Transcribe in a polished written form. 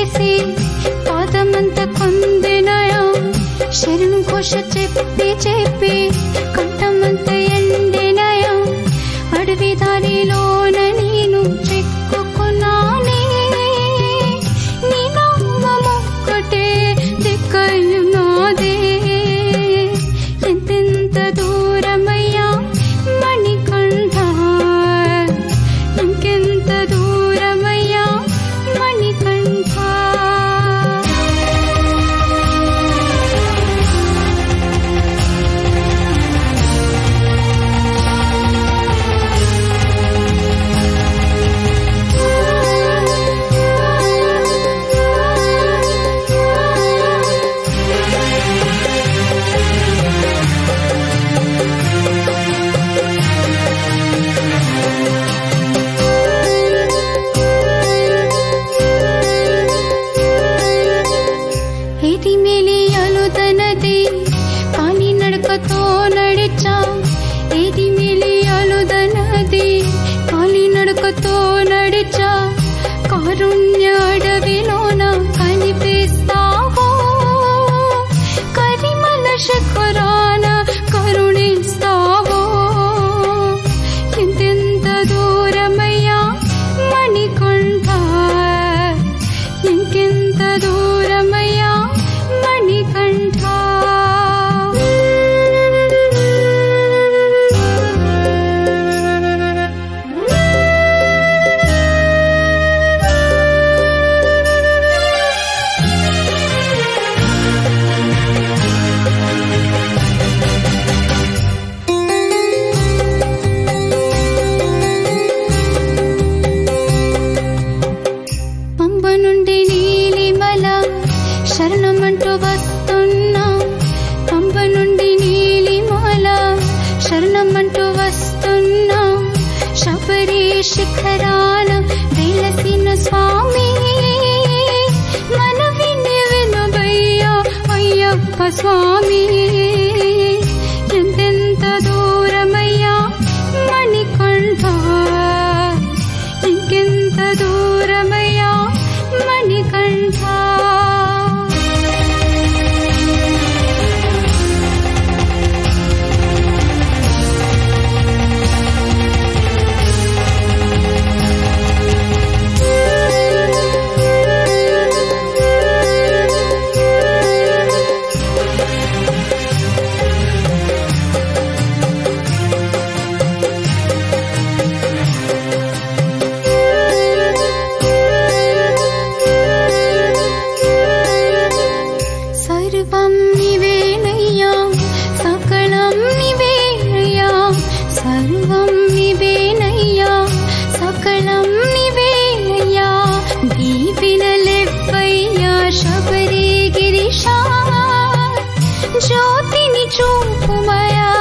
చేసి పాదమంత కొందెనయా శరణు ఘోష చెప్పి చెప్పి కంఠమంత ఎండెనయా అడవి దారిలోన నేను చిక్కుకున్నానే నీ నామమొక్కటే దిక్కయున్నదే ఎంతెంత దూరమయ్యా మణికంఠ ఇంకెంత దూరమయ్యా మణికంఠ ఏది మెలియలుదనది కాని నడకతో నడిచా ఏది మెలియలుదనది కాలి నడకతో నడిచా కారుణ్య అడవిలోన కనిపిస్తావో కరిమల శిఖరాన కరుణిస్తావో ఎంతెంత దూరమయ్యా మణికంఠ ఇంకెంత దూరమయ్యా మణికంఠ పంబ నుండి నీలిమల శరణమంటూ వస్తున్నా పంబ నుండి నీలిమల శరణమంటూ వస్తున్నా శబరి శిఖరాన వెలసిన స్వామి మనవిని వినుబయ్యా అయ్యప్ప స్వామి ఎంతెంత దూరమయ్యా మణికంఠ ఇంకెంత దూరమయ్యా మణికంఠ సర్వం నీవేనయ్యా సకలం నీవేనయ్యా సర్వం నీవేనయ్యా సకలం నీవేనయ్యా దీవినలెవ్వయ్యా శబరి గిరిశా జ్యోతిని చూపుమయా